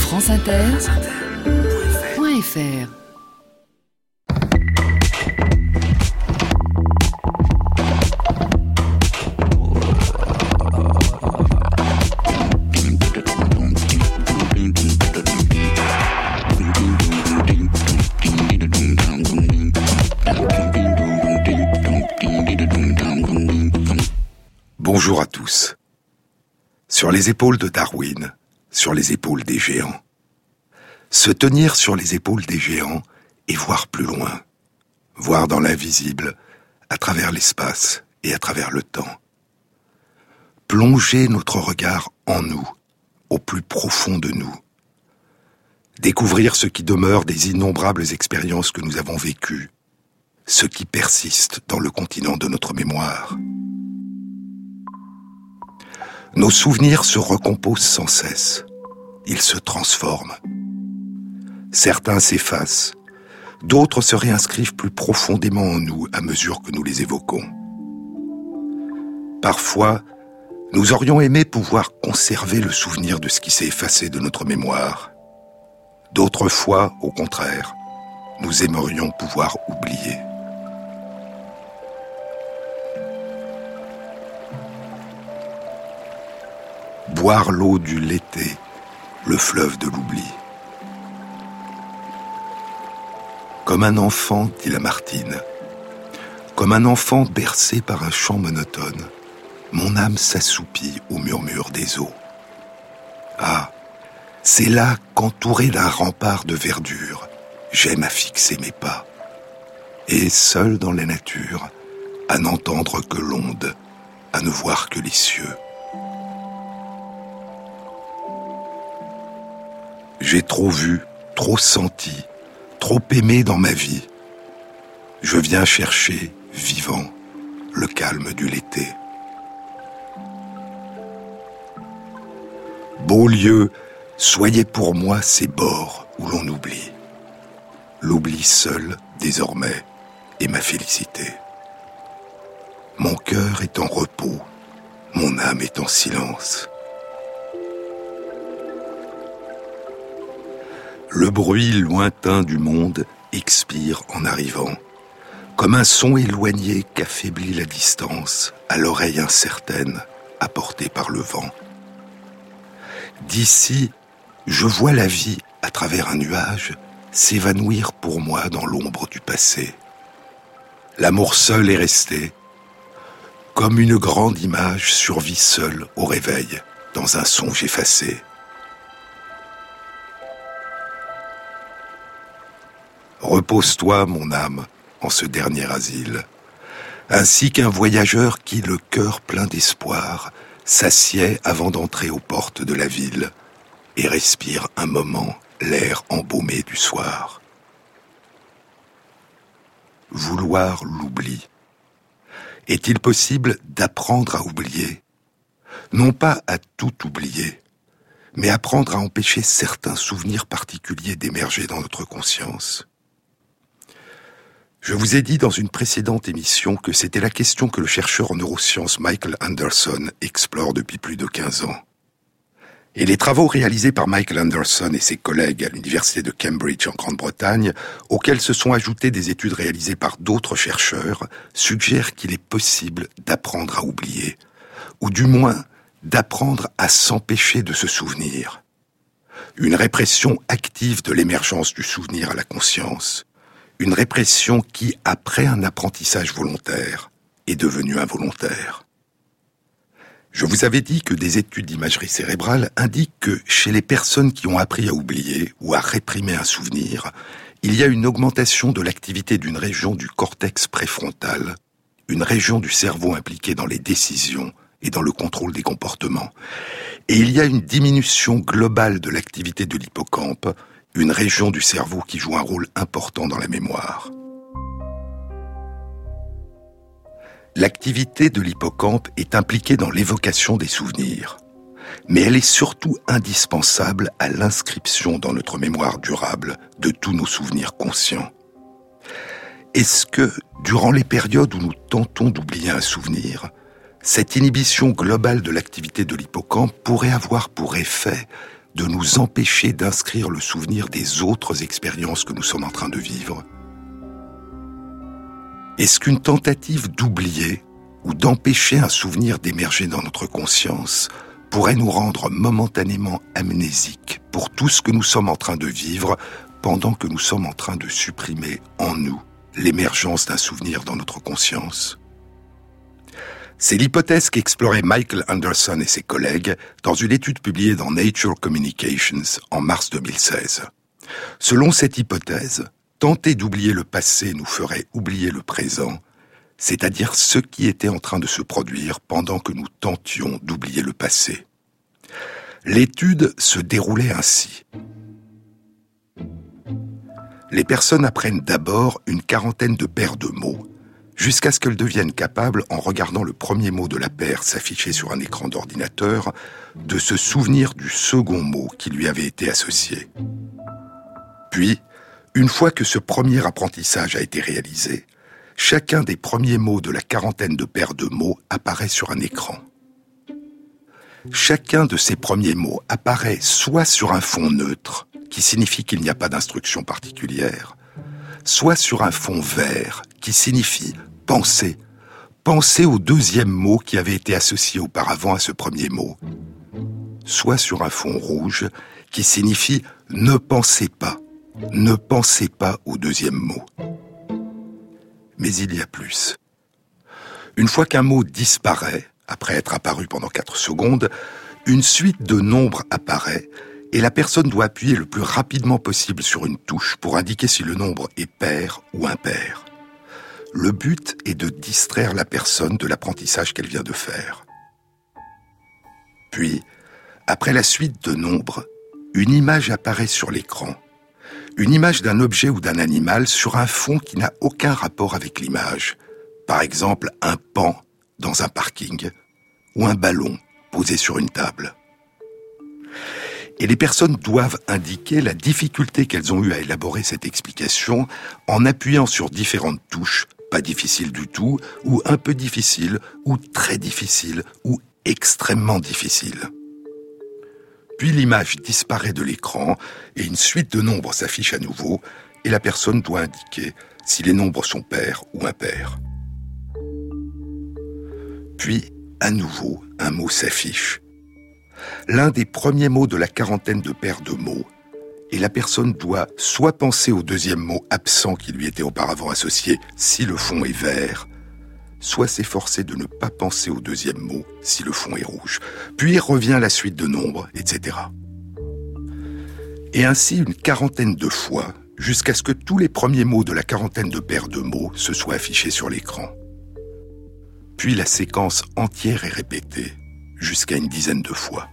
franceinter.fr. Bonjour à tous. Sur les épaules de Darwin, sur les épaules des géants. Se tenir sur les épaules des géants et voir plus loin. Voir dans l'invisible, à travers l'espace et à travers le temps. Plonger notre regard en nous, au plus profond de nous. Découvrir ce qui demeure des innombrables expériences que nous avons vécues, ce qui persiste dans le continent de notre mémoire. Nos souvenirs se recomposent sans cesse. Ils se transforment. Certains s'effacent, d'autres se réinscrivent plus profondément en nous à mesure que nous les évoquons. Parfois, nous aurions aimé pouvoir conserver le souvenir de ce qui s'est effacé de notre mémoire. D'autres fois, au contraire, nous aimerions pouvoir oublier. Boire l'eau du Léthé, le fleuve de l'oubli. Comme un enfant, dit Lamartine, comme un enfant bercé par un chant monotone, mon âme s'assoupit au murmure des eaux. Ah, c'est là qu'entouré d'un rempart de verdure, j'aime à fixer mes pas, et seul dans la nature, à n'entendre que l'onde, à ne voir que les cieux. J'ai trop vu, trop senti, trop aimé dans ma vie. Je viens chercher, vivant, le calme du Léthé. Beaux lieux, soyez pour moi ces bords où l'on oublie. L'oubli seul, désormais, est ma félicité. Mon cœur est en repos, mon âme est en silence. Le bruit lointain du monde expire en arrivant, comme un son éloigné qu'affaiblit la distance à l'oreille incertaine apportée par le vent. D'ici, je vois la vie, à travers un nuage, s'évanouir pour moi dans l'ombre du passé. L'amour seul est resté, comme une grande image survit seule au réveil, dans un songe effacé. Repose-toi, mon âme, en ce dernier asile, ainsi qu'un voyageur qui, le cœur plein d'espoir, s'assied avant d'entrer aux portes de la ville et respire un moment l'air embaumé du soir. Vouloir l'oubli. Est-il possible d'apprendre à oublier ? Non pas à tout oublier, mais apprendre à empêcher certains souvenirs particuliers d'émerger dans notre conscience. Je vous ai dit dans une précédente émission que c'était la question que le chercheur en neurosciences Michael Anderson explore depuis plus de 15 ans. Et les travaux réalisés par Michael Anderson et ses collègues à l'université de Cambridge en Grande-Bretagne, auxquels se sont ajoutées des études réalisées par d'autres chercheurs, suggèrent qu'il est possible d'apprendre à oublier, ou du moins d'apprendre à s'empêcher de se souvenir. Une répression active de l'émergence du souvenir à la conscience. Une répression qui, après un apprentissage volontaire, est devenue involontaire. Je vous avais dit que des études d'imagerie cérébrale indiquent que chez les personnes qui ont appris à oublier ou à réprimer un souvenir, il y a une augmentation de l'activité d'une région du cortex préfrontal, une région du cerveau impliquée dans les décisions et dans le contrôle des comportements. Et il y a une diminution globale de l'activité de l'hippocampe, une région du cerveau qui joue un rôle important dans la mémoire. L'activité de l'hippocampe est impliquée dans l'évocation des souvenirs, mais elle est surtout indispensable à l'inscription dans notre mémoire durable de tous nos souvenirs conscients. Est-ce que, durant les périodes où nous tentons d'oublier un souvenir, cette inhibition globale de l'activité de l'hippocampe pourrait avoir pour effet de nous empêcher d'inscrire le souvenir des autres expériences que nous sommes en train de vivre? Est-ce qu'une tentative d'oublier ou d'empêcher un souvenir d'émerger dans notre conscience pourrait nous rendre momentanément amnésiques pour tout ce que nous sommes en train de vivre pendant que nous sommes en train de supprimer en nous l'émergence d'un souvenir dans notre conscience? C'est l'hypothèse qu'exploraient Michael Anderson et ses collègues dans une étude publiée dans Nature Communications en mars 2016. Selon cette hypothèse, tenter d'oublier le passé nous ferait oublier le présent, c'est-à-dire ce qui était en train de se produire pendant que nous tentions d'oublier le passé. L'étude se déroulait ainsi. Les personnes apprennent d'abord une quarantaine de paires de mots, jusqu'à ce qu'elles deviennent capables, en regardant le premier mot de la paire s'afficher sur un écran d'ordinateur, de se souvenir du second mot qui lui avait été associé. Puis, une fois que ce premier apprentissage a été réalisé, chacun des premiers mots de la quarantaine de paires de mots apparaît sur un écran. Chacun de ces premiers mots apparaît soit sur un fond neutre, qui signifie qu'il n'y a pas d'instruction particulière, soit sur un fond vert, qui signifie penser. Penser au deuxième mot qui avait été associé auparavant à ce premier mot. Soit sur un fond rouge, qui signifie ne pensez pas. Ne pensez pas au deuxième mot. Mais il y a plus. Une fois qu'un mot disparaît, après être apparu pendant 4 secondes, une suite de nombres apparaît et la personne doit appuyer le plus rapidement possible sur une touche pour indiquer si le nombre est pair ou impair. Le but est de distraire la personne de l'apprentissage qu'elle vient de faire. Puis, après la suite de nombres, une image apparaît sur l'écran. Une image d'un objet ou d'un animal sur un fond qui n'a aucun rapport avec l'image. Par exemple, un paon dans un parking ou un ballon posé sur une table. Et les personnes doivent indiquer la difficulté qu'elles ont eue à élaborer cette explication en appuyant sur différentes touches, pas difficiles du tout, ou un peu difficiles, ou très difficiles, ou extrêmement difficiles. Puis l'image disparaît de l'écran et une suite de nombres s'affiche à nouveau et la personne doit indiquer si les nombres sont pairs ou impairs. Puis, à nouveau, un mot s'affiche. L'un des premiers mots de la quarantaine de paires de mots, et la personne doit soit penser au deuxième mot absent qui lui était auparavant associé si le fond est vert, soit s'efforcer de ne pas penser au deuxième mot si le fond est rouge. Puis revient la suite de nombres, etc. Et ainsi une quarantaine de fois, jusqu'à ce que tous les premiers mots de la quarantaine de paires de mots se soient affichés sur l'écran. Puis la séquence entière est répétée, jusqu'à une dizaine de fois.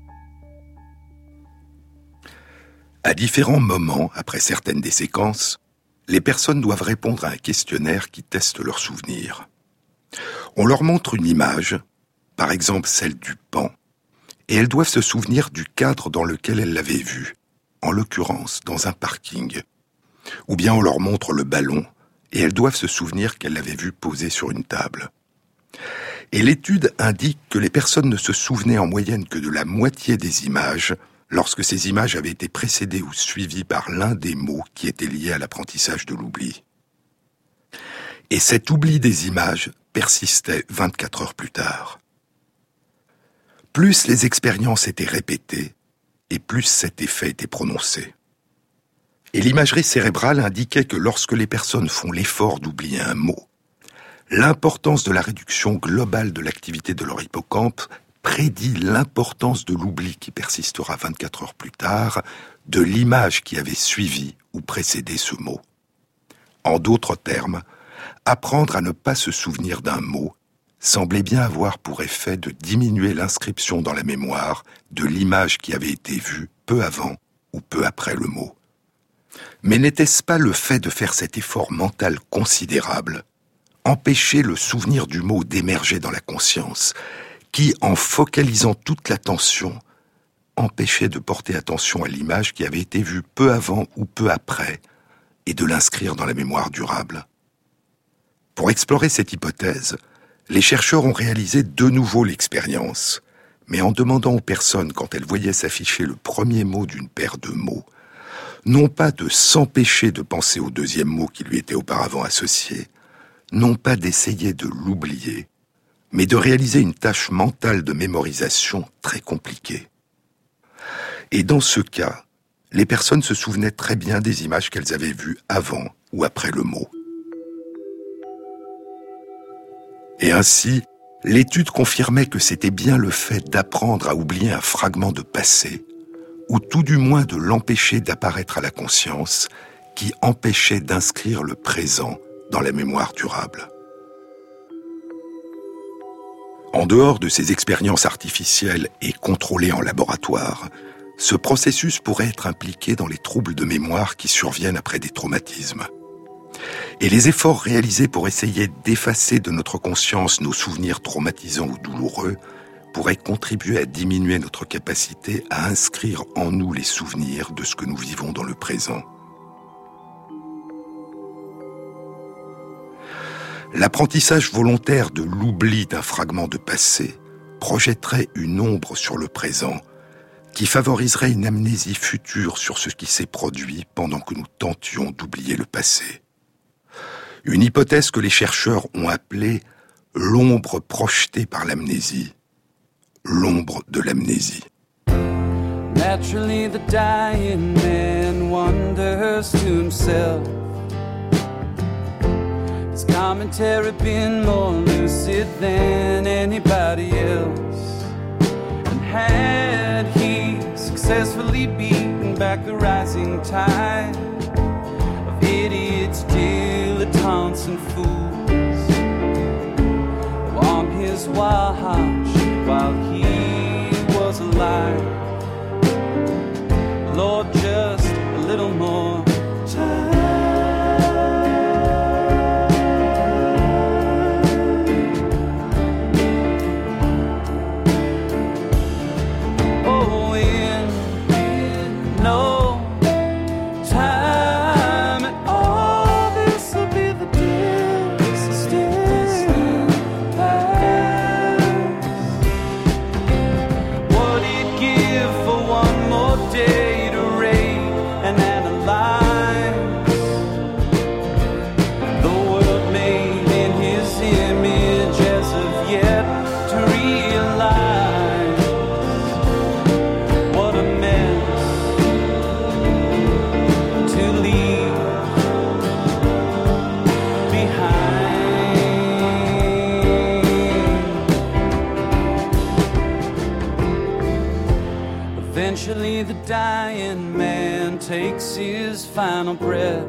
À différents moments, après certaines des séquences, les personnes doivent répondre à un questionnaire qui teste leurs souvenirs. On leur montre une image, par exemple celle du paon, et elles doivent se souvenir du cadre dans lequel elles l'avaient vu, en l'occurrence dans un parking. Ou bien on leur montre le ballon, et elles doivent se souvenir qu'elles l'avaient vu posé sur une table. Et l'étude indique que les personnes ne se souvenaient en moyenne que de la moitié des images, lorsque ces images avaient été précédées ou suivies par l'un des mots qui étaient liés à l'apprentissage de l'oubli. Et cet oubli des images persistait 24 heures plus tard. Plus les expériences étaient répétées, et plus cet effet était prononcé. Et l'imagerie cérébrale indiquait que lorsque les personnes font l'effort d'oublier un mot, l'importance de la réduction globale de l'activité de leur hippocampe prédit l'importance de l'oubli qui persistera 24 heures plus tard de l'image qui avait suivi ou précédé ce mot. En d'autres termes, apprendre à ne pas se souvenir d'un mot semblait bien avoir pour effet de diminuer l'inscription dans la mémoire de l'image qui avait été vue peu avant ou peu après le mot. Mais n'était-ce pas le fait de faire cet effort mental considérable, empêcher le souvenir du mot d'émerger dans la conscience, qui, en focalisant toute l'attention, empêchait de porter attention à l'image qui avait été vue peu avant ou peu après, et de l'inscrire dans la mémoire durable. Pour explorer cette hypothèse, les chercheurs ont réalisé de nouveau l'expérience, mais en demandant aux personnes, quand elles voyaient s'afficher le premier mot d'une paire de mots, non pas de s'empêcher de penser au deuxième mot qui lui était auparavant associé, non pas d'essayer de l'oublier, mais de réaliser une tâche mentale de mémorisation très compliquée. Et dans ce cas, les personnes se souvenaient très bien des images qu'elles avaient vues avant ou après le mot. Et ainsi, l'étude confirmait que c'était bien le fait d'apprendre à oublier un fragment de passé, ou tout du moins de l'empêcher d'apparaître à la conscience, qui empêchait d'inscrire le présent dans la mémoire durable. En dehors de ces expériences artificielles et contrôlées en laboratoire, ce processus pourrait être impliqué dans les troubles de mémoire qui surviennent après des traumatismes. Et les efforts réalisés pour essayer d'effacer de notre conscience nos souvenirs traumatisants ou douloureux pourraient contribuer à diminuer notre capacité à inscrire en nous les souvenirs de ce que nous vivons dans le présent. L'apprentissage volontaire de l'oubli d'un fragment de passé projetterait une ombre sur le présent qui favoriserait une amnésie future sur ce qui s'est produit pendant que nous tentions d'oublier le passé. Une hypothèse que les chercheurs ont appelée l'ombre projetée par l'amnésie, l'ombre de l'amnésie. Naturally the dying man wonders to himself. His commentary been more lucid than anybody else. And had he successfully beaten back the rising tide of idiots, dilettantes and fools on his watch while he was alive, Lord, just a little more time. Eventually the dying man takes his final breath,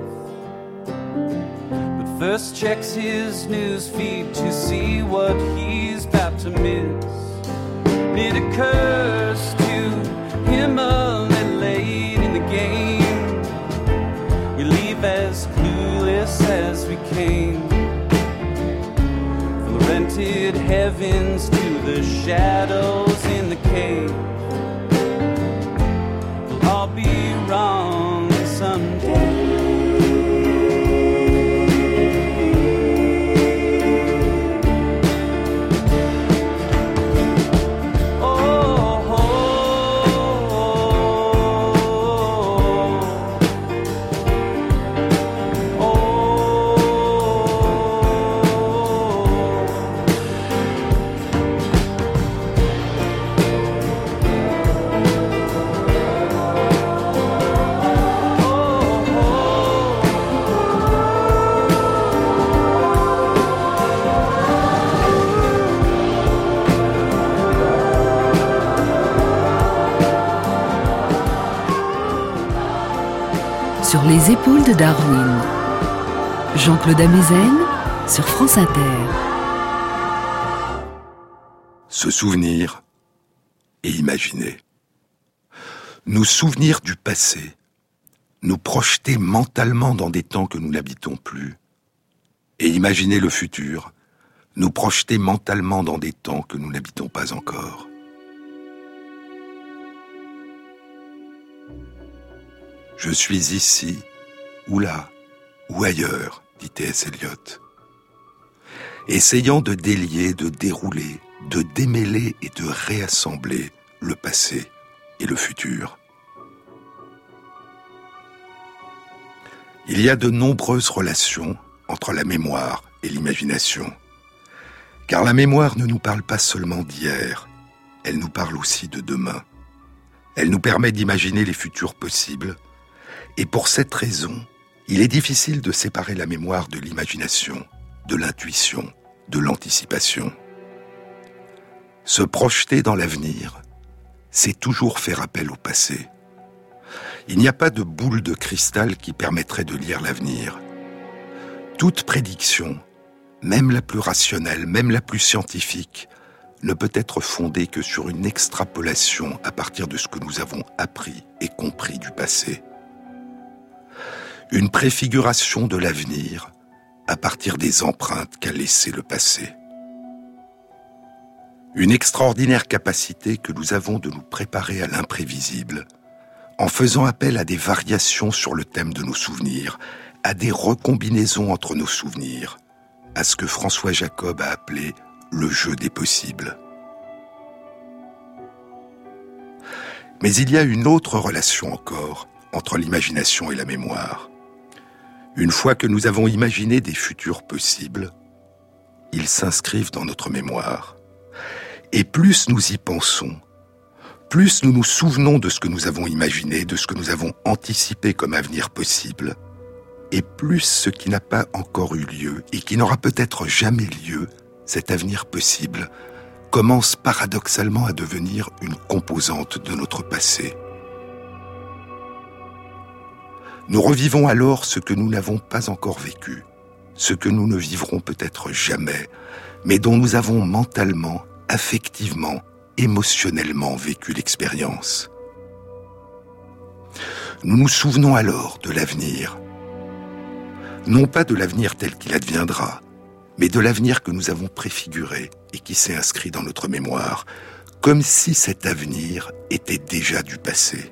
but first checks his news feed to see what he's about to miss. It occurs to him a little late in the game. We leave as clueless as we came, from the rented heavens to the shadows in the cave. I'll be wrong someday. Sur les épaules de Darwin. Jean-Claude Amezen sur France Inter. Se souvenir et imaginer. Nous souvenir du passé, nous projeter mentalement dans des temps que nous n'habitons plus, et imaginer le futur, nous projeter mentalement dans des temps que nous n'habitons pas encore. Je suis ici, ou là, ou ailleurs, dit T.S. Eliot. Essayant de délier, de dérouler, de démêler et de réassembler le passé et le futur. Il y a de nombreuses relations entre la mémoire et l'imagination. Car la mémoire ne nous parle pas seulement d'hier, elle nous parle aussi de demain. Elle nous permet d'imaginer les futurs possibles. Et pour cette raison, il est difficile de séparer la mémoire de l'imagination, de l'intuition, de l'anticipation. Se projeter dans l'avenir, c'est toujours faire appel au passé. Il n'y a pas de boule de cristal qui permettrait de lire l'avenir. Toute prédiction, même la plus rationnelle, même la plus scientifique, ne peut être fondée que sur une extrapolation à partir de ce que nous avons appris et compris du passé. Une préfiguration de l'avenir à partir des empreintes qu'a laissées le passé. Une extraordinaire capacité que nous avons de nous préparer à l'imprévisible, en faisant appel à des variations sur le thème de nos souvenirs, à des recombinaisons entre nos souvenirs, à ce que François Jacob a appelé le jeu des possibles. Mais il y a une autre relation encore entre l'imagination et la mémoire. Une fois que nous avons imaginé des futurs possibles, ils s'inscrivent dans notre mémoire. Et plus nous y pensons, plus nous nous souvenons de ce que nous avons imaginé, de ce que nous avons anticipé comme avenir possible, et plus ce qui n'a pas encore eu lieu et qui n'aura peut-être jamais lieu, cet avenir possible, commence paradoxalement à devenir une composante de notre passé. Nous revivons alors ce que nous n'avons pas encore vécu, ce que nous ne vivrons peut-être jamais, mais dont nous avons mentalement, affectivement, émotionnellement vécu l'expérience. Nous nous souvenons alors de l'avenir, non pas de l'avenir tel qu'il adviendra, mais de l'avenir que nous avons préfiguré et qui s'est inscrit dans notre mémoire, comme si cet avenir était déjà du passé.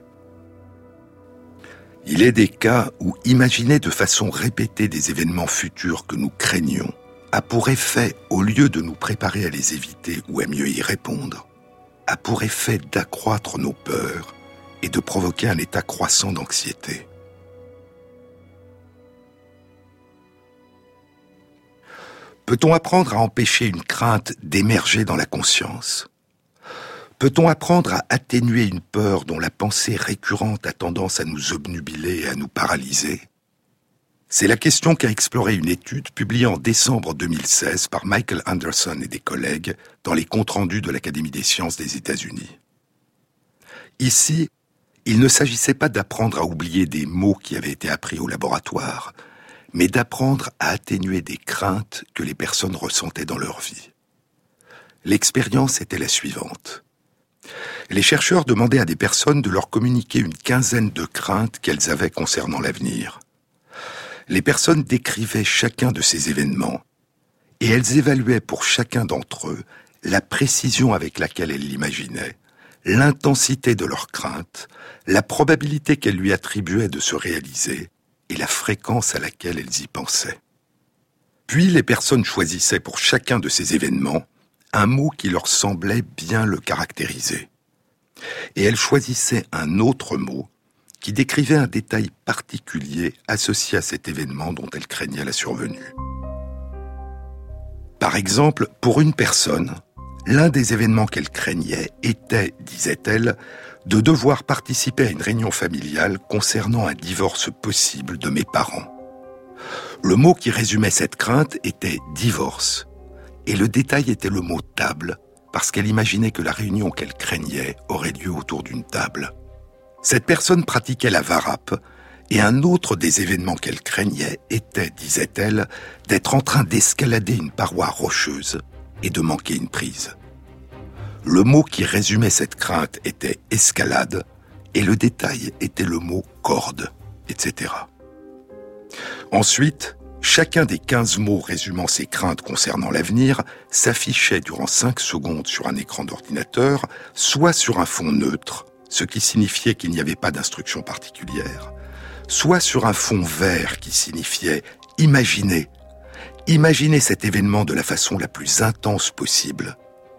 Il est des cas où imaginer de façon répétée des événements futurs que nous craignons a pour effet, au lieu de nous préparer à les éviter ou à mieux y répondre, a pour effet d'accroître nos peurs et de provoquer un état croissant d'anxiété. Peut-on apprendre à empêcher une crainte d'émerger dans la conscience ? Peut-on apprendre à atténuer une peur dont la pensée récurrente a tendance à nous obnubiler et à nous paralyser ? C'est la question qu'a explorée une étude publiée en décembre 2016 par Michael Anderson et des collègues dans les comptes rendus de l'Académie des sciences des États-Unis. Ici, il ne s'agissait pas d'apprendre à oublier des mots qui avaient été appris au laboratoire, mais d'apprendre à atténuer des craintes que les personnes ressentaient dans leur vie. L'expérience était la suivante. Les chercheurs demandaient à des personnes de leur communiquer une quinzaine de craintes qu'elles avaient concernant l'avenir. Les personnes décrivaient chacun de ces événements et elles évaluaient pour chacun d'entre eux la précision avec laquelle elles l'imaginaient, l'intensité de leurs craintes, la probabilité qu'elles lui attribuaient de se réaliser et la fréquence à laquelle elles y pensaient. Puis les personnes choisissaient pour chacun de ces événements un mot qui leur semblait bien le caractériser. Et elles choisissaient un autre mot qui décrivait un détail particulier associé à cet événement dont elles craignaient la survenue. Par exemple, pour une personne, l'un des événements qu'elle craignait était, disait-elle, de devoir participer à une réunion familiale concernant un divorce possible de mes parents. Le mot qui résumait cette crainte était « divorce », et le détail était le mot « table », parce qu'elle imaginait que la réunion qu'elle craignait aurait lieu autour d'une table. Cette personne pratiquait la varappe, et un autre des événements qu'elle craignait était, disait-elle, d'être en train d'escalader une paroi rocheuse et de manquer une prise. Le mot qui résumait cette crainte était « escalade » et le détail était le mot « corde », etc. Ensuite, chacun des 15 mots résumant ces craintes concernant l'avenir s'affichait durant 5 secondes sur un écran d'ordinateur, soit sur un fond neutre, ce qui signifiait qu'il n'y avait pas d'instruction particulière, soit sur un fond vert qui signifiait « imaginez ». Imaginez cet événement de la façon la plus intense possible,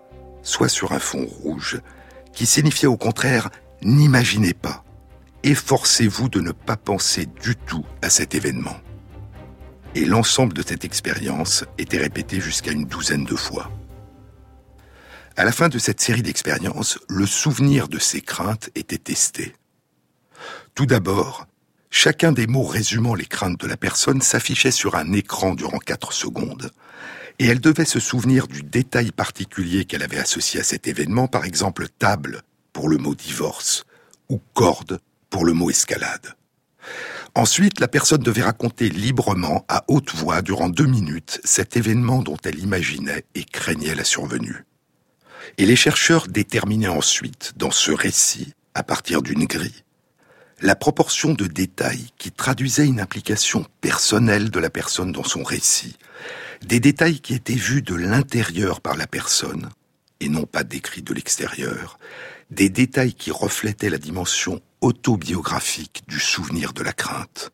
soit sur un fond rouge, qui signifiait au contraire « n'imaginez pas ». Efforcez-vous de ne pas penser du tout à cet événement. Et l'ensemble de cette expérience était répété jusqu'à une douzaine de fois. À la fin de cette série d'expériences, le souvenir de ces craintes était testé. Tout d'abord, chacun des mots résumant les craintes de la personne s'affichait sur un écran durant 4 secondes. Et elle devait se souvenir du détail particulier qu'elle avait associé à cet événement, par exemple table pour le mot divorce ou corde pour le mot escalade. Ensuite, la personne devait raconter librement, à haute voix, durant 2 minutes, cet événement dont elle imaginait et craignait la survenue. Et les chercheurs déterminaient ensuite, dans ce récit, à partir d'une grille, la proportion de détails qui traduisait une implication personnelle de la personne dans son récit, des détails qui étaient vus de l'intérieur par la personne, et non pas décrits de l'extérieur, des détails qui reflétaient la dimension autobiographique du souvenir de la crainte.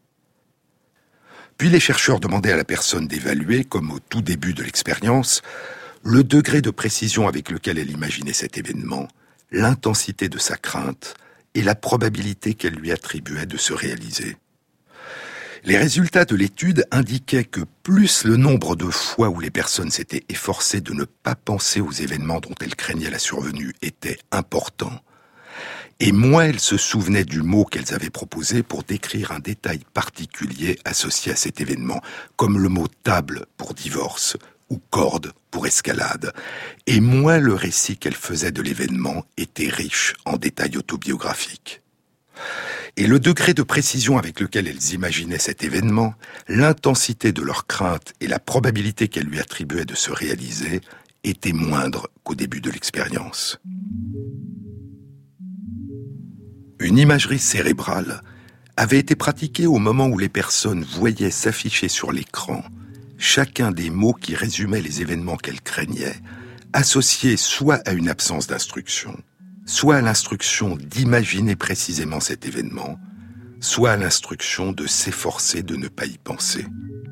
Puis les chercheurs demandaient à la personne d'évaluer, comme au tout début de l'expérience, le degré de précision avec lequel elle imaginait cet événement, l'intensité de sa crainte et la probabilité qu'elle lui attribuait de se réaliser. Les résultats de l'étude indiquaient que plus le nombre de fois où les personnes s'étaient efforcées de ne pas penser aux événements dont elles craignaient la survenue était important, et moins elles se souvenaient du mot qu'elles avaient proposé pour décrire un détail particulier associé à cet événement, comme le mot table pour divorce ou corde pour escalade, et moins le récit qu'elles faisaient de l'événement était riche en détails autobiographiques. Et le degré de précision avec lequel elles imaginaient cet événement, l'intensité de leur crainte et la probabilité qu'elles lui attribuaient de se réaliser étaient moindres qu'au début de l'expérience. Une imagerie cérébrale avait été pratiquée au moment où les personnes voyaient s'afficher sur l'écran chacun des mots qui résumaient les événements qu'elles craignaient, associés soit à une absence d'instruction, soit à l'instruction d'imaginer précisément cet événement, soit à l'instruction de s'efforcer de ne pas y penser.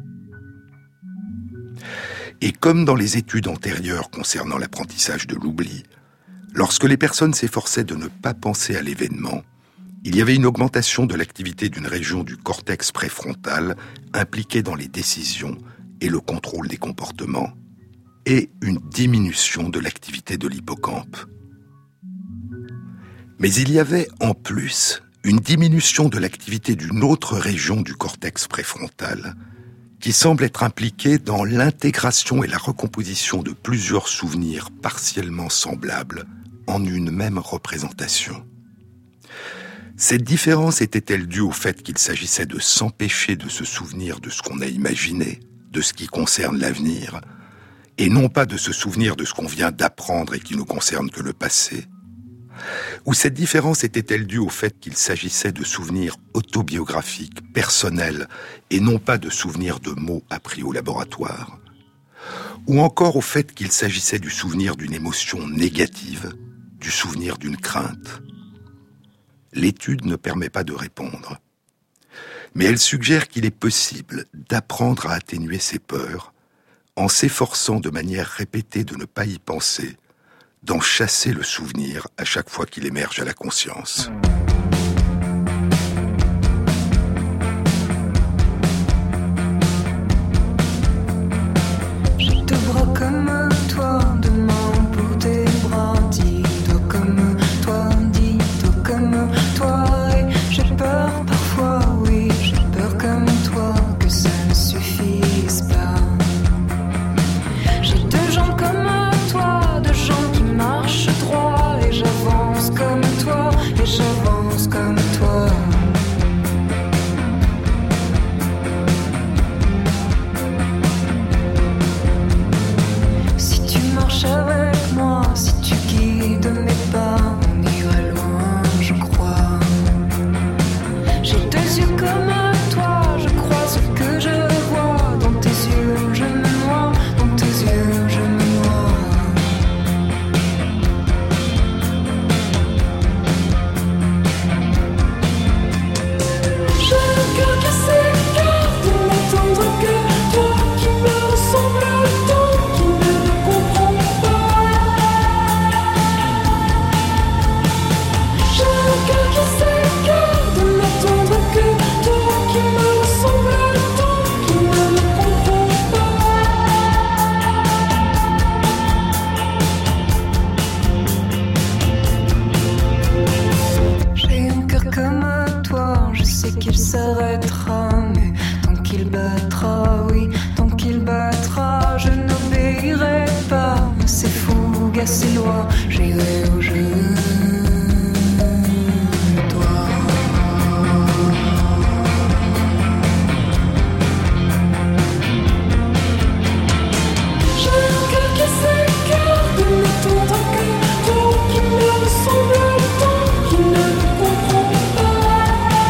Et comme dans les études antérieures concernant l'apprentissage de l'oubli, lorsque les personnes s'efforçaient de ne pas penser à l'événement, il y avait une augmentation de l'activité d'une région du cortex préfrontal impliquée dans les décisions et le contrôle des comportements, et une diminution de l'activité de l'hippocampe. Mais il y avait en plus une diminution de l'activité d'une autre région du cortex préfrontal qui semble être impliquée dans l'intégration et la recomposition de plusieurs souvenirs partiellement semblables en une même représentation. Cette différence était-elle due au fait qu'il s'agissait de s'empêcher de se souvenir de ce qu'on a imaginé, de ce qui concerne l'avenir, et non pas de se souvenir de ce qu'on vient d'apprendre et qui ne concerne que le passé? Ou cette différence était-elle due au fait qu'il s'agissait de souvenirs autobiographiques, personnels, et non pas de souvenirs de mots appris au laboratoire? Ou encore au fait qu'il s'agissait du souvenir d'une émotion négative, du souvenir d'une crainte? L'étude ne permet pas de répondre. Mais elle suggère qu'il est possible d'apprendre à atténuer ses peurs en s'efforçant de manière répétée de ne pas y penser, d'en chasser le souvenir à chaque fois qu'il émerge à la conscience. Je te bras comme toi, demain pour tes bras, dis-toi comme toi, dis-toi comme toi, et j'ai peur parfois, oui, j'ai peur comme toi, que ça ne suffise pas. J'ai 2 jambes comme toi, 2 jambes qui marchent droit, et j'avance comme toi, et j'avance. c'est qu'il s'arrêtera, mais tant qu'il battra, oui, tant qu'il battra, je n'obéirai pas. C'est fougue à ses lois, j'irai où je dois. J'ai un cœur qui s'écarte de ton cœur, toi qui me ressemble tant, qui ne me comprend pas.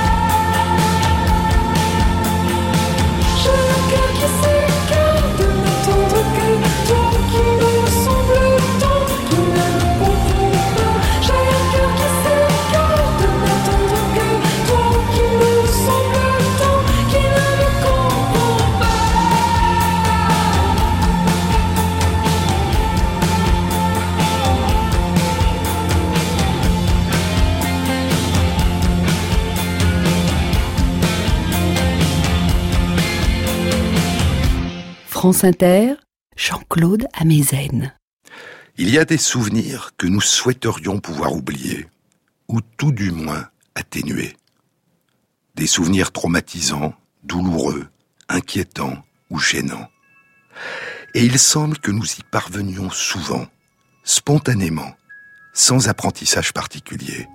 J'ai un cœur qui s'écarte de ton cœur, toi qui me ressemble tant, qui ne me comprend pas. J'ai un cœur qui s'écarte de ton cœur, toi qui me ressemble tant, qui ne me comprend pas. France Inter, Jean-Claude Amezen. Il y a des souvenirs que nous souhaiterions pouvoir oublier, ou tout du moins atténuer. Des souvenirs traumatisants, douloureux, inquiétants ou gênants. Et il semble que nous y parvenions souvent, spontanément, sans apprentissage particulier.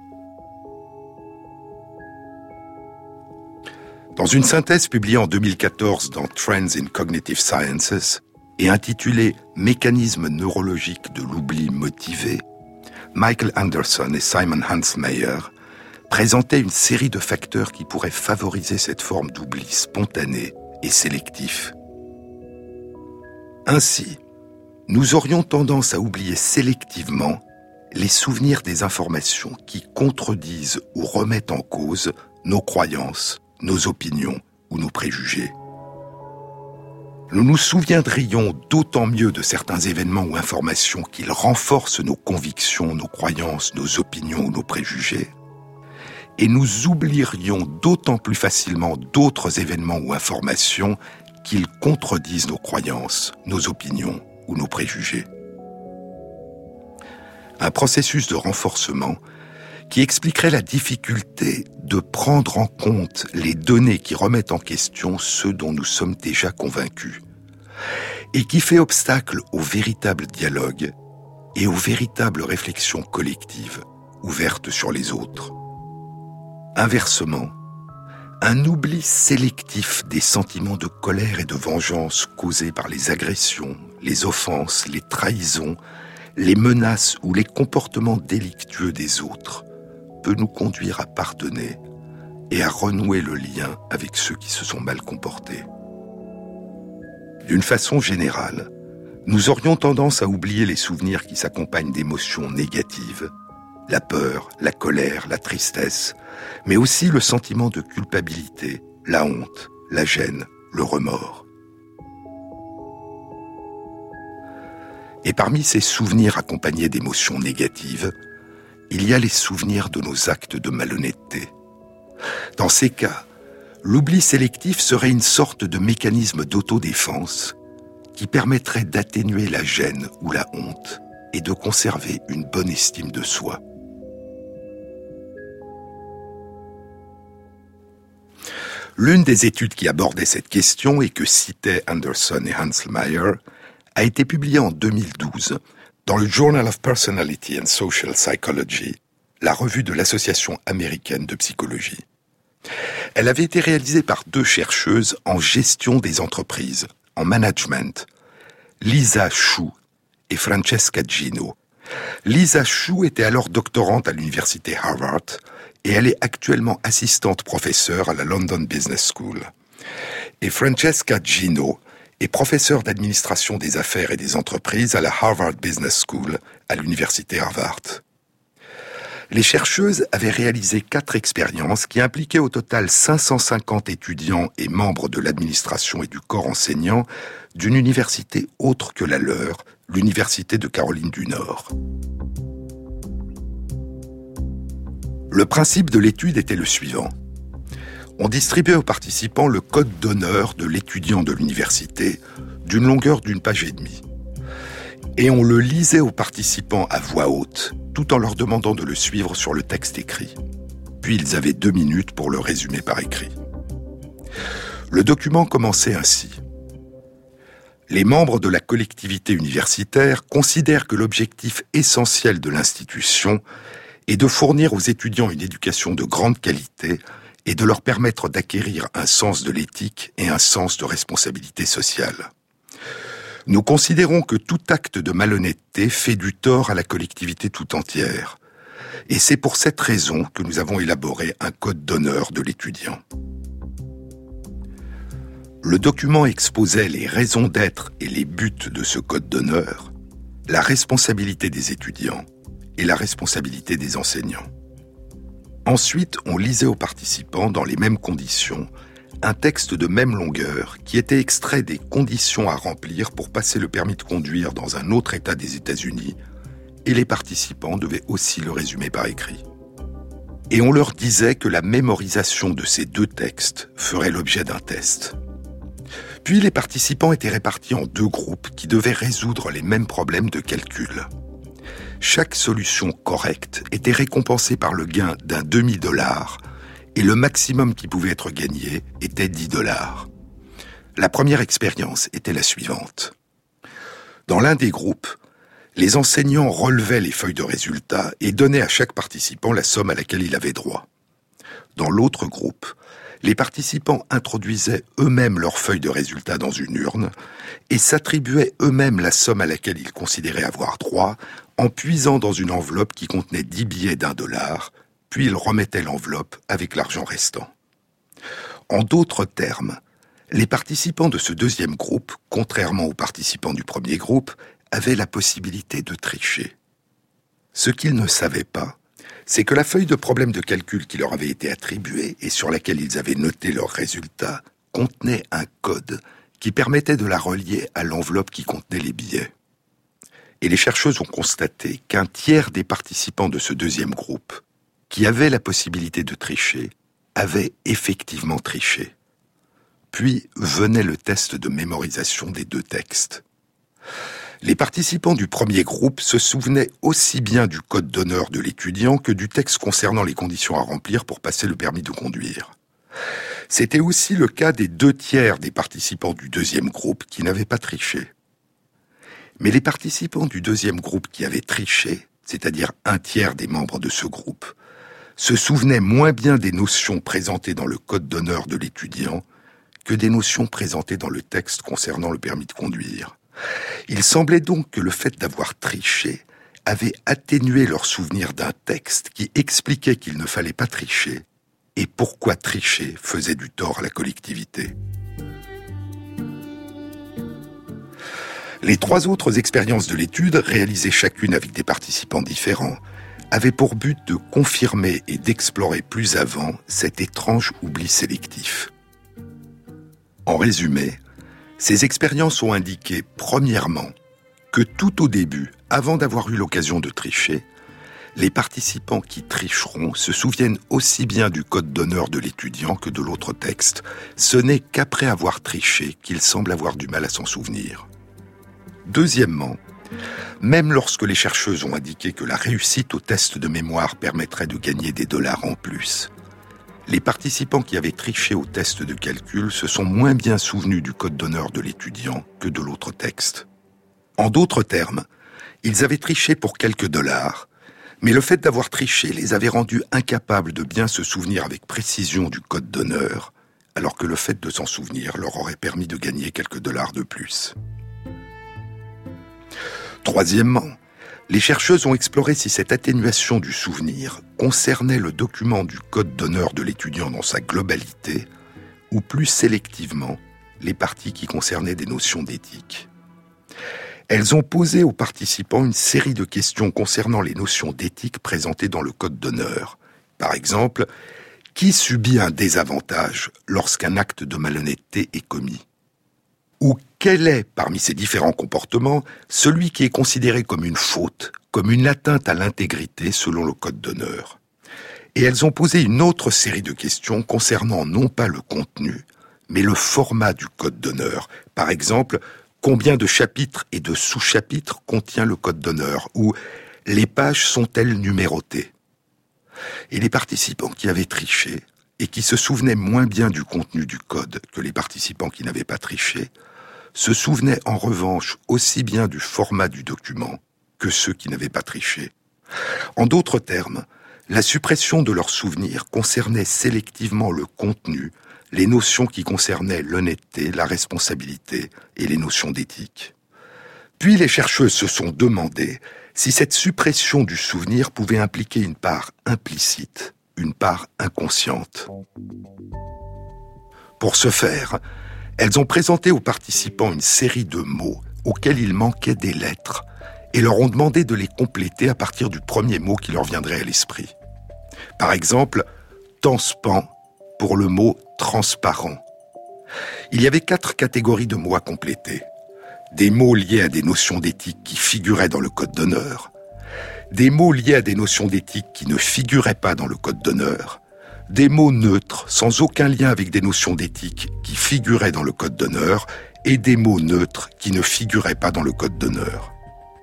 Dans une synthèse publiée en 2014 dans Trends in Cognitive Sciences et intitulée « Mécanismes neurologiques de l'oubli motivé », Michael Anderson et Simon Hansmeyer présentaient une série de facteurs qui pourraient favoriser cette forme d'oubli spontané et sélectif. Ainsi, nous aurions tendance à oublier sélectivement les souvenirs des informations qui contredisent ou remettent en cause nos croyances, nos opinions ou nos préjugés. Nous nous souviendrions d'autant mieux de certains événements ou informations qu'ils renforcent nos convictions, nos croyances, nos opinions ou nos préjugés, et nous oublierions d'autant plus facilement d'autres événements ou informations qu'ils contredisent nos croyances, nos opinions ou nos préjugés. Un processus de renforcement qui expliquerait la difficulté de prendre en compte les données qui remettent en question ceux dont nous sommes déjà convaincus, et qui fait obstacle au véritable dialogue et aux véritables réflexions collectives ouvertes sur les autres. Inversement, un oubli sélectif des sentiments de colère et de vengeance causés par les agressions, les offenses, les trahisons, les menaces ou les comportements délictueux des autres peut nous conduire à pardonner et à renouer le lien avec ceux qui se sont mal comportés. D'une façon générale, nous aurions tendance à oublier les souvenirs qui s'accompagnent d'émotions négatives, la peur, la colère, la tristesse, mais aussi le sentiment de culpabilité, la honte, la gêne, le remords. Et parmi ces souvenirs accompagnés d'émotions négatives, il y a les souvenirs de nos actes de malhonnêteté. Dans ces cas, l'oubli sélectif serait une sorte de mécanisme d'autodéfense qui permettrait d'atténuer la gêne ou la honte et de conserver une bonne estime de soi. L'une des études qui abordait cette question et que citaient Anderson et Hansmeyer a été publiée en 2012 dans le Journal of Personality and Social Psychology, la revue de l'Association américaine de psychologie. Elle avait été réalisée par 2 chercheuses en gestion des entreprises, en management, Lisa Shu et Francesca Gino. Lisa Shu était alors doctorante à l'université Harvard et elle est actuellement assistante professeure à la London Business School. Et Francesca Gino est professeure d'administration des affaires et des entreprises à la Harvard Business School à l'université Harvard. Les chercheuses avaient réalisé 4 expériences qui impliquaient au total 550 étudiants et membres de l'administration et du corps enseignant d'une université autre que la leur, l'Université de Caroline du Nord. Le principe de l'étude était le suivant. On distribuait aux participants le code d'honneur de l'étudiant de l'université d'une longueur d'1 page et demie. Et on le lisait aux participants à voix haute, tout en leur demandant de le suivre sur le texte écrit. puis ils avaient 2 minutes pour le résumer par écrit. Le document commençait ainsi. Les membres de la collectivité universitaire considèrent que l'objectif essentiel de l'institution est de fournir aux étudiants une éducation de grande qualité et de leur permettre d'acquérir un sens de l'éthique et un sens de responsabilité sociale. Nous considérons que tout acte de malhonnêteté fait du tort à la collectivité tout entière. Et c'est pour cette raison que nous avons élaboré un code d'honneur de l'étudiant. Le document exposait les raisons d'être et les buts de ce code d'honneur, la responsabilité des étudiants et la responsabilité des enseignants. Ensuite, on lisait aux participants, dans les mêmes conditions, un texte de même longueur qui était extrait des conditions à remplir pour passer le permis de conduire dans un autre État des États-Unis, et les participants devaient aussi le résumer par écrit. Et on leur disait que la mémorisation de ces 2 textes ferait l'objet d'un test. Puis les participants étaient répartis en 2 groupes qui devaient résoudre les mêmes problèmes de calcul. Chaque solution correcte était récompensée par le gain d'un $, et le maximum qui pouvait être gagné était $10. La première expérience était la suivante. Dans l'un des groupes, les enseignants relevaient les feuilles de résultats et donnaient à chaque participant la somme à laquelle il avait droit. Dans l'autre groupe, les participants introduisaient eux-mêmes leurs feuilles de résultats dans une urne et s'attribuaient eux-mêmes la somme à laquelle ils considéraient avoir droit en puisant dans une enveloppe qui contenait 10 billets d'$, puis ils remettaient l'enveloppe avec l'argent restant. En d'autres termes, les participants de ce deuxième groupe, contrairement aux participants du premier groupe, avaient la possibilité de tricher. Ce qu'ils ne savaient pas, c'est que la feuille de problème de calcul qui leur avait été attribuée et sur laquelle ils avaient noté leurs résultats contenait un code qui permettait de la relier à l'enveloppe qui contenait les billets. Et les chercheuses ont constaté qu'un tiers des participants de ce deuxième groupe, qui avaient la possibilité de tricher, avaient effectivement triché. Puis venait le test de mémorisation des 2 textes. Les participants du premier groupe se souvenaient aussi bien du code d'honneur de l'étudiant que du texte concernant les conditions à remplir pour passer le permis de conduire. C'était aussi le cas des 2 tiers des participants du deuxième groupe qui n'avaient pas triché. Mais les participants du deuxième groupe qui avaient triché, c'est-à-dire 1/3 des membres de ce groupe, se souvenaient moins bien des notions présentées dans le code d'honneur de l'étudiant que des notions présentées dans le texte concernant le permis de conduire. Il semblait donc que le fait d'avoir triché avait atténué leur souvenir d'un texte qui expliquait qu'il ne fallait pas tricher et pourquoi tricher faisait du tort à la collectivité. Les 3 autres expériences de l'étude, réalisées chacune avec des participants différents, avaient pour but de confirmer et d'explorer plus avant cet étrange oubli sélectif. En résumé, ces expériences ont indiqué, premièrement, que tout au début, avant d'avoir eu l'occasion de tricher, les participants qui tricheront se souviennent aussi bien du code d'honneur de l'étudiant que de l'autre texte. Ce n'est qu'après avoir triché qu'ils semblent avoir du mal à s'en souvenir. Deuxièmement, même lorsque les chercheuses ont indiqué que la réussite au test de mémoire permettrait de gagner des $ en plus, les participants qui avaient triché au test de calcul se sont moins bien souvenus du code d'honneur de l'étudiant que de l'autre texte. En d'autres termes, ils avaient triché pour quelques $, mais le fait d'avoir triché les avait rendus incapables de bien se souvenir avec précision du code d'honneur, alors que le fait de s'en souvenir leur aurait permis de gagner quelques $ de plus. Troisièmement, les chercheuses ont exploré si cette atténuation du souvenir concernait le document du code d'honneur de l'étudiant dans sa globalité, ou plus sélectivement, les parties qui concernaient des notions d'éthique. Elles ont posé aux participants une série de questions concernant les notions d'éthique présentées dans le code d'honneur. Par exemple, qui subit un désavantage lorsqu'un acte de malhonnêteté est commis ? Ou quel est, parmi ces différents comportements, celui qui est considéré comme une faute, comme une atteinte à l'intégrité selon le code d'honneur ? Et elles ont posé une autre série de questions concernant non pas le contenu, mais le format du code d'honneur. Par exemple, combien de chapitres et de sous-chapitres contient le code d'honneur ? Ou les pages sont-elles numérotées ? Et les participants qui avaient triché, et qui se souvenaient moins bien du contenu du code que les participants qui n'avaient pas triché, se souvenaient en revanche aussi bien du format du document que ceux qui n'avaient pas triché. En d'autres termes, la suppression de leurs souvenirs concernait sélectivement le contenu, les notions qui concernaient l'honnêteté, la responsabilité et les notions d'éthique. Puis les chercheuses se sont demandé si cette suppression du souvenir pouvait impliquer une part implicite, une part inconsciente. Pour ce faire, elles ont présenté aux participants une série de mots auxquels il manquait des lettres et leur ont demandé de les compléter à partir du premier mot qui leur viendrait à l'esprit. Par exemple, tanspan pour le mot transparent. Il y avait 4 catégories de mots à compléter. Des mots liés à des notions d'éthique qui figuraient dans le code d'honneur, des mots liés à des notions d'éthique qui ne figuraient pas dans le code d'honneur, des mots neutres sans aucun lien avec des notions d'éthique qui figuraient dans le code d'honneur et des mots neutres qui ne figuraient pas dans le code d'honneur.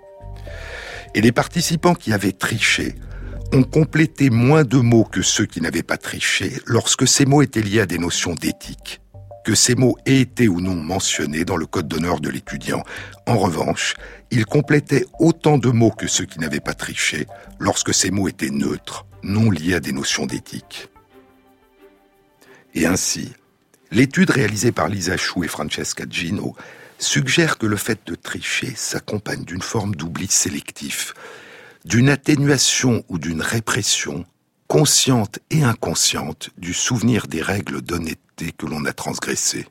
Et les participants qui avaient triché ont complété moins de mots que ceux qui n'avaient pas triché lorsque ces mots étaient liés à des notions d'éthique, que ces mots aient été ou non mentionnés dans le code d'honneur de l'étudiant. En revanche, ils complétaient autant de mots que ceux qui n'avaient pas triché lorsque ces mots étaient neutres, non liés à des notions d'éthique. Et ainsi, l'étude réalisée par Lisa Chou et Francesca Gino suggère que le fait de tricher s'accompagne d'une forme d'oubli sélectif, d'une atténuation ou d'une répression consciente et inconsciente du souvenir des règles d'honnêteté que l'on a transgressées.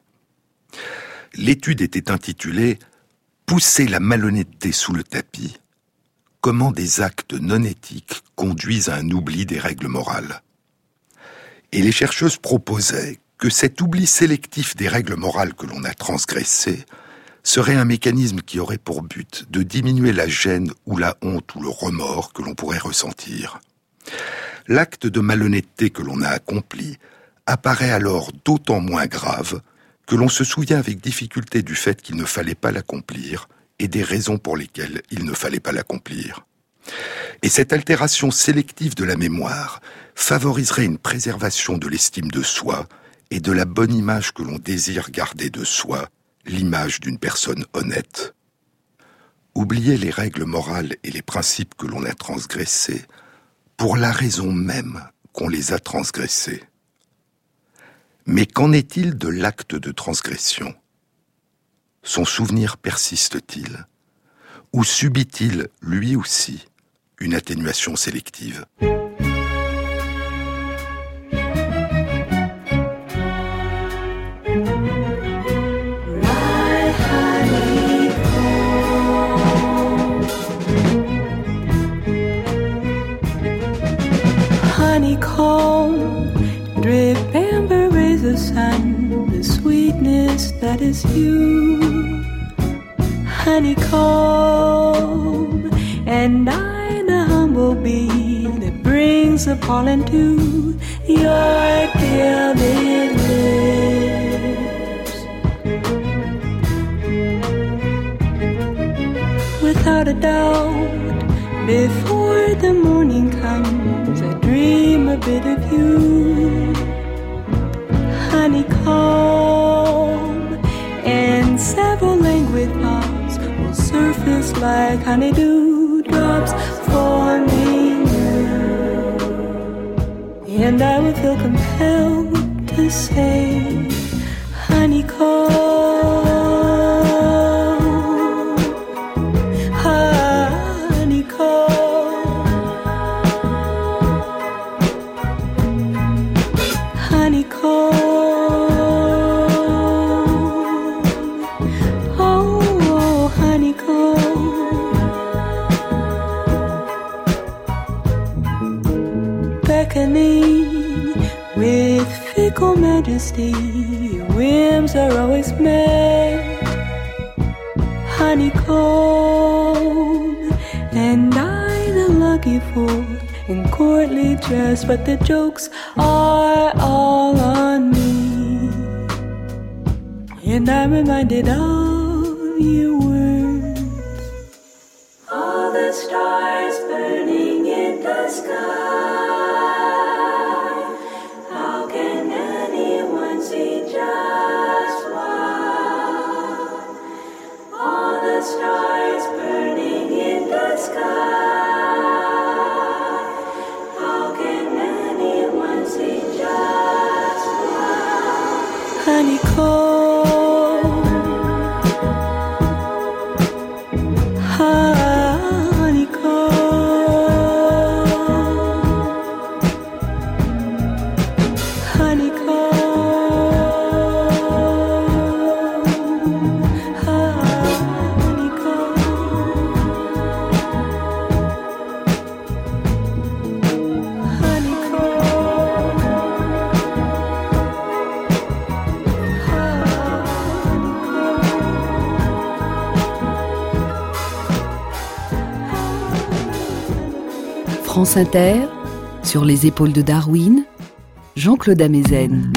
L'étude était intitulée « Pousser la malhonnêteté sous le tapis. Comment des actes non éthiques conduisent à un oubli des règles morales ». Et les chercheuses proposaient que cet oubli sélectif des règles morales que l'on a transgressées serait un mécanisme qui aurait pour but de diminuer la gêne ou la honte ou le remords que l'on pourrait ressentir. L'acte de malhonnêteté que l'on a accompli apparaît alors d'autant moins grave que l'on se souvient avec difficulté du fait qu'il ne fallait pas l'accomplir et des raisons pour lesquelles il ne fallait pas l'accomplir. Et cette altération sélective de la mémoire favoriserait une préservation de l'estime de soi et de la bonne image que l'on désire garder de soi, l'image d'une personne honnête. Oublier les règles morales et les principes que l'on a transgressés pour la raison même qu'on les a transgressés. Mais qu'en est-il de l'acte de transgression ? Son souvenir persiste-t-il ? Ou subit-il, lui aussi, une atténuation sélective ? Honeycomb, drip amber rays the sun, the sweetness that is you. Honeycomb, and I the humble bee that brings the pollen to your gilded lips. Without a doubt, before the morning comes, I dream a bit of you. Honeycomb, and several languid thoughts will surface like honeydew drops forming you. And I will feel compelled to say, honeycomb, with fickle majesty, your whims are always met. Honeycomb, and I the lucky fool in courtly dress, but the jokes are all on me, and I'm reminded of your words. All the stars burning in the sky, France Inter, sur les épaules de Darwin, Jean-Claude Amezen.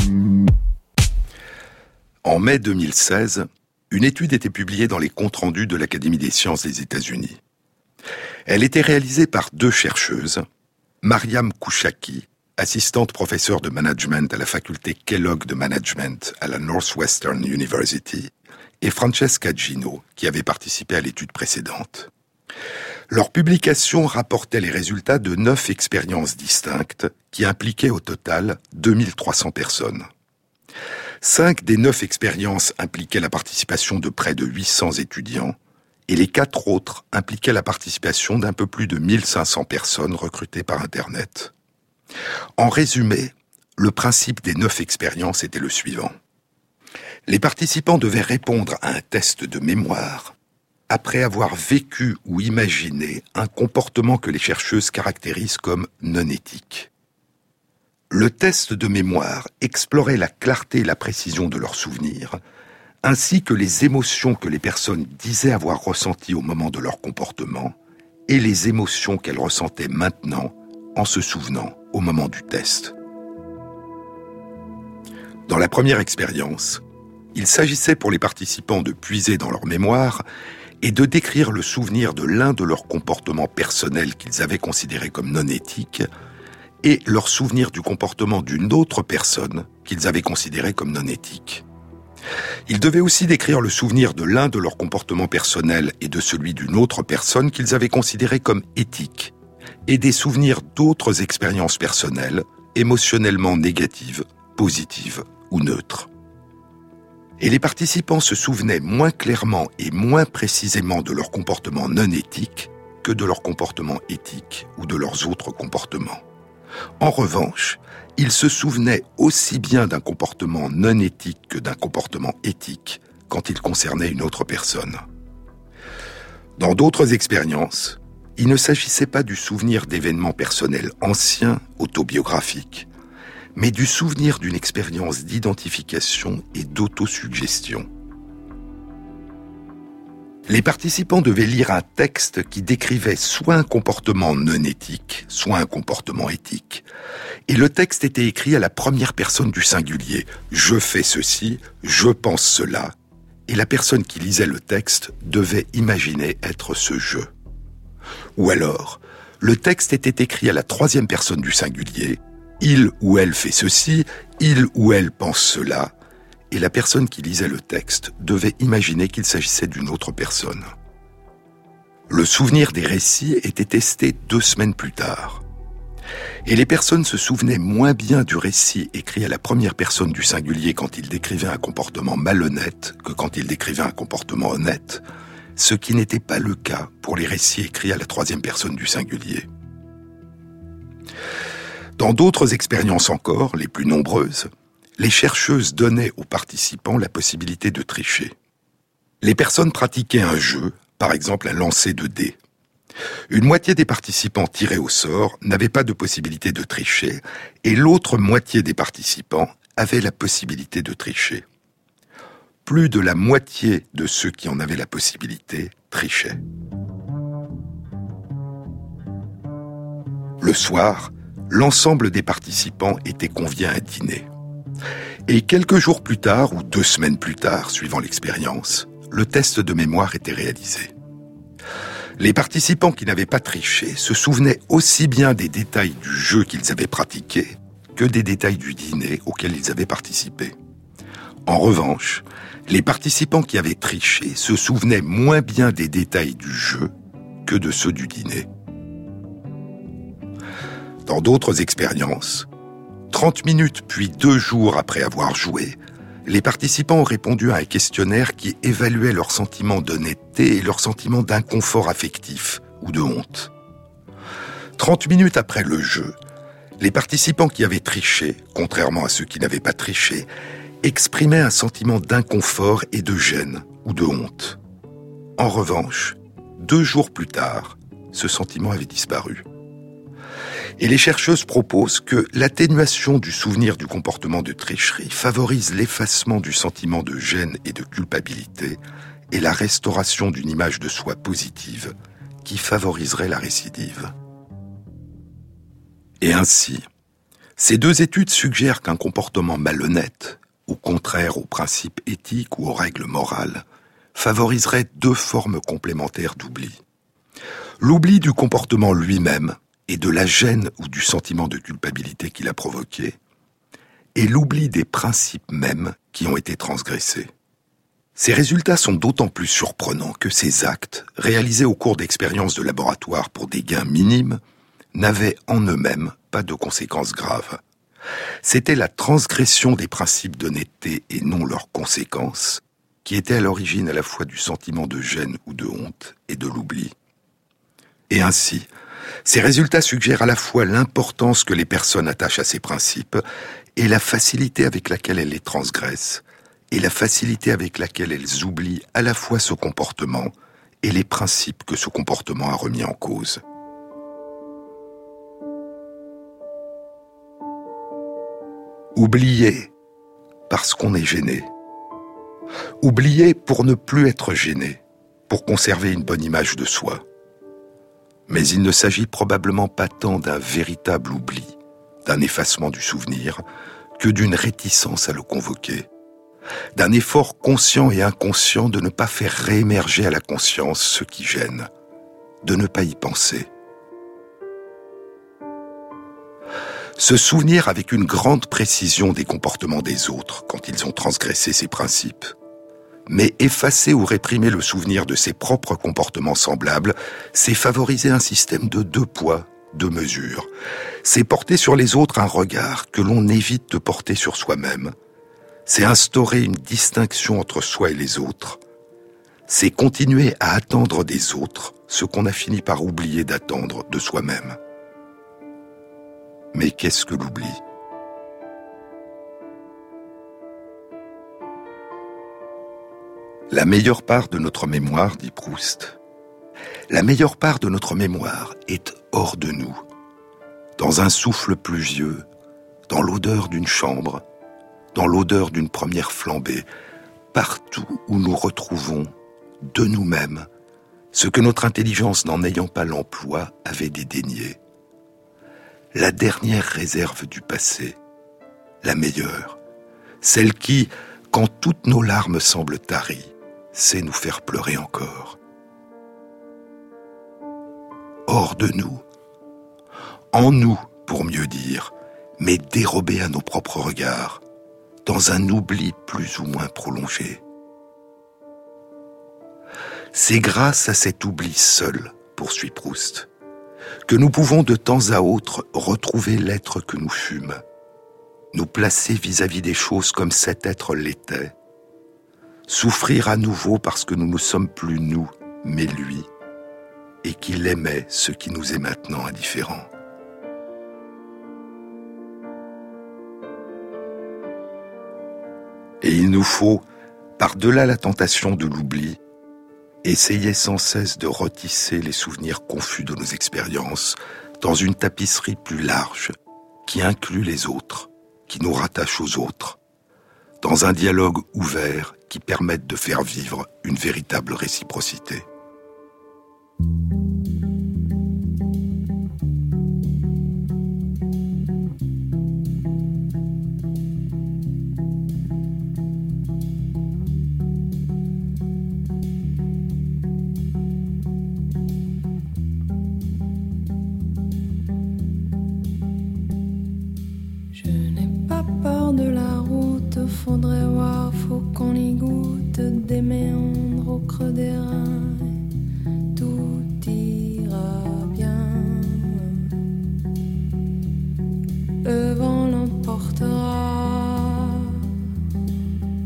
En mai 2016, une étude était publiée dans les comptes rendus de l'Académie des sciences des États-Unis. Elle était réalisée par 2 chercheuses, Mariam Kouchaki, assistante professeure de management à la faculté Kellogg de management à la Northwestern University, et Francesca Gino, qui avait participé à l'étude précédente. Leur publication rapportait les résultats de 9 expériences distinctes qui impliquaient au total 2300 personnes. 5 des 9 expériences impliquaient la participation de près de 800 étudiants et les 4 autres impliquaient la participation d'un peu plus de 1500 personnes recrutées par Internet. En résumé, le principe des 9 expériences était le suivant. Les participants devaient répondre à un test de mémoire après avoir vécu ou imaginé un comportement que les chercheuses caractérisent comme non éthique. Le test de mémoire explorait la clarté et la précision de leurs souvenirs, ainsi que les émotions que les personnes disaient avoir ressenties au moment de leur comportement et les émotions qu'elles ressentaient maintenant en se souvenant au moment du test. Dans la première expérience, il s'agissait pour les participants de puiser dans leur mémoire et de décrire le souvenir de l'un de leurs comportements personnels qu'ils avaient considérés comme non éthiques et leur souvenir du comportement d'une autre personne qu'ils avaient considéré comme non éthique. Ils devaient aussi décrire le souvenir de l'un de leurs comportements personnels et de celui d'une autre personne qu'ils avaient considéré comme éthiques et des souvenirs d'autres expériences personnelles, émotionnellement négatives, positives ou neutres. Et les participants se souvenaient moins clairement et moins précisément de leur comportement non éthique que de leur comportement éthique ou de leurs autres comportements. En revanche, ils se souvenaient aussi bien d'un comportement non éthique que d'un comportement éthique quand il concernait une autre personne. Dans d'autres expériences, il ne s'agissait pas du souvenir d'événements personnels anciens, autobiographiques, mais du souvenir d'une expérience d'identification et d'autosuggestion. Les participants devaient lire un texte qui décrivait soit un comportement non éthique, soit un comportement éthique. Et le texte était écrit à la première personne du singulier. Je fais ceci, je pense cela. Et la personne qui lisait le texte devait imaginer être ce « je ». Ou alors, le texte était écrit à la troisième personne du singulier. Il ou elle fait ceci, il ou elle pense cela, et la personne qui lisait le texte devait imaginer qu'il s'agissait d'une autre personne. Le souvenir des récits était testé 2 semaines plus tard. Et les personnes se souvenaient moins bien du récit écrit à la première personne du singulier quand il décrivait un comportement malhonnête que quand il décrivait un comportement honnête, ce qui n'était pas le cas pour les récits écrits à la troisième personne du singulier. Dans d'autres expériences encore, les plus nombreuses, les chercheuses donnaient aux participants la possibilité de tricher. Les personnes pratiquaient un jeu, par exemple un lancer de dés. Une moitié des participants tirés au sort n'avaient pas de possibilité de tricher, et l'autre moitié des participants avaient la possibilité de tricher. Plus de la moitié de ceux qui en avaient la possibilité trichaient. Le soir, l'ensemble des participants était conviés à un dîner. Et quelques jours plus tard, ou 2 semaines plus tard, suivant l'expérience, le test de mémoire était réalisé. Les participants qui n'avaient pas triché se souvenaient aussi bien des détails du jeu qu'ils avaient pratiqué que des détails du dîner auquel ils avaient participé. En revanche, les participants qui avaient triché se souvenaient moins bien des détails du jeu que de ceux du dîner. Dans d'autres expériences, 30 minutes puis 2 jours après avoir joué, Les participants ont répondu à un questionnaire qui évaluait leur sentiment d'honnêteté et leur sentiment d'inconfort affectif ou de honte. 30 minutes après le jeu, les participants qui avaient triché, contrairement à ceux qui n'avaient pas triché, exprimaient un sentiment d'inconfort et de gêne ou de honte. En revanche, 2 jours plus tard, ce sentiment avait disparu. Et les chercheuses proposent que l'atténuation du souvenir du comportement de tricherie favorise l'effacement du sentiment de gêne et de culpabilité et la restauration d'une image de soi positive qui favoriserait la récidive. Et ainsi, ces 2 études suggèrent qu'un comportement malhonnête, ou contraire aux principes éthiques ou aux règles morales, favoriserait 2 formes complémentaires d'oubli. L'oubli du comportement lui-même et de la gêne ou du sentiment de culpabilité qu'il a provoqué, et l'oubli des principes mêmes qui ont été transgressés. Ces résultats sont d'autant plus surprenants que ces actes, réalisés au cours d'expériences de laboratoire pour des gains minimes, n'avaient en eux-mêmes pas de conséquences graves. C'était la transgression des principes d'honnêteté et non leurs conséquences qui était à l'origine à la fois du sentiment de gêne ou de honte et de l'oubli. Et ainsi, ces résultats suggèrent à la fois l'importance que les personnes attachent à ces principes et la facilité avec laquelle elles les transgressent et la facilité avec laquelle elles oublient à la fois ce comportement et les principes que ce comportement a remis en cause. Oublier parce qu'on est gêné. Oublier pour ne plus être gêné, pour conserver une bonne image de soi. Mais il ne s'agit probablement pas tant d'un véritable oubli, d'un effacement du souvenir, que d'une réticence à le convoquer, d'un effort conscient et inconscient de ne pas faire réémerger à la conscience ce qui gêne, de ne pas y penser. Se souvenir avec une grande précision des comportements des autres quand ils ont transgressé ces principes, mais effacer ou réprimer le souvenir de ses propres comportements semblables, c'est favoriser un système de 2 poids, 2 mesures. C'est porter sur les autres un regard que l'on évite de porter sur soi-même. C'est instaurer une distinction entre soi et les autres. C'est continuer à attendre des autres ce qu'on a fini par oublier d'attendre de soi-même. Mais qu'est-ce que l'oubli ? La meilleure part de notre mémoire, dit Proust, la meilleure part de notre mémoire est hors de nous, dans un souffle pluvieux, dans l'odeur d'une chambre, dans l'odeur d'une première flambée, partout où nous retrouvons de nous-mêmes ce que notre intelligence, n'en ayant pas l'emploi, avait dédaigné. La dernière réserve du passé, la meilleure, celle qui, quand toutes nos larmes semblent taries, sait nous faire pleurer encore. Hors de nous, en nous pour mieux dire, mais dérobée à nos propres regards, dans un oubli plus ou moins prolongé. C'est grâce à cet oubli seul, poursuit Proust, que nous pouvons de temps à autre retrouver l'être que nous fûmes, nous placer vis-à-vis des choses comme cet être l'était, souffrir à nouveau parce que nous ne sommes plus nous, mais lui, et qu'il aimait ce qui nous est maintenant indifférent. Et il nous faut, par-delà la tentation de l'oubli, essayer sans cesse de retisser les souvenirs confus de nos expériences dans une tapisserie plus large qui inclut les autres, qui nous rattache aux autres, dans un dialogue ouvert qui permette de faire vivre une véritable réciprocité. Faudrait voir, faut qu'on y goûte des méandres au creux des reins. Tout ira bien. Le vent l'emportera.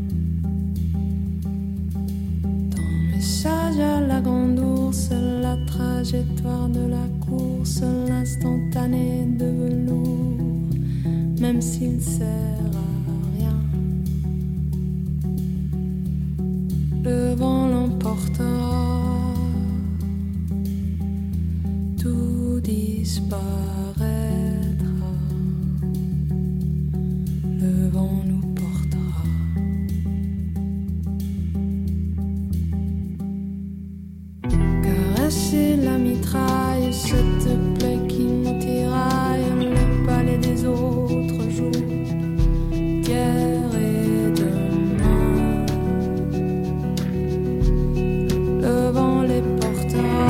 grande ours, la trajectoire de la course, l'instantané de velours, même s'il sert à rien. Le vent l'emportera, tout disparaîtra. Le vent nous portera. Caresser la mitraille, cette plaie qui nous tiraille, le palais des autres jours, hier et demain. Le vent les portera.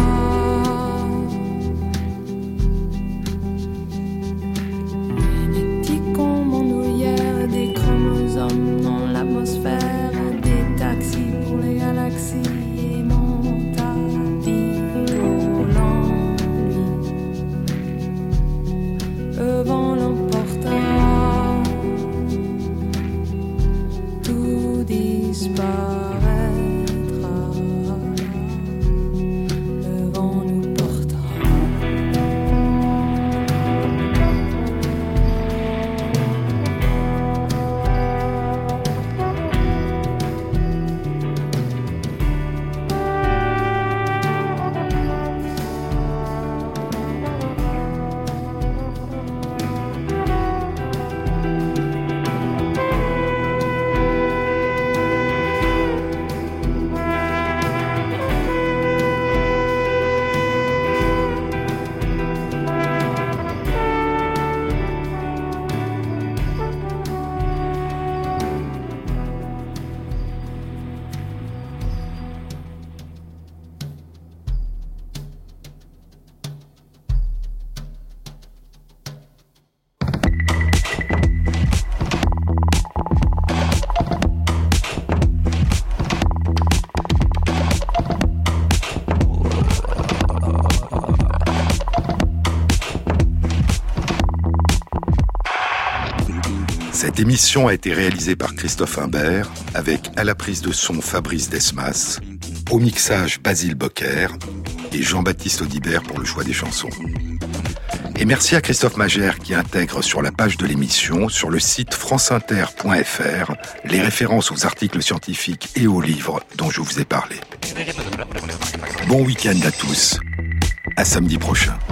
Génétique en bandoulière, des chromosomes dans l'atmosphère, des taxis pour les galaxies et mon tapis volant, lui. Le vent l'emportera, tout disparaîtra. Le vent nous portera. Cette émission a été réalisée par Christophe Imbert, avec à la prise de son Fabrice Desmas, au mixage Basile Bocquer et Jean-Baptiste Audibert pour le choix des chansons. Et merci à Christophe Magère qui intègre sur la page de l'émission, sur le site franceinter.fr, les références aux articles scientifiques et aux livres dont je vous ai parlé. Bon week-end à tous, à samedi prochain.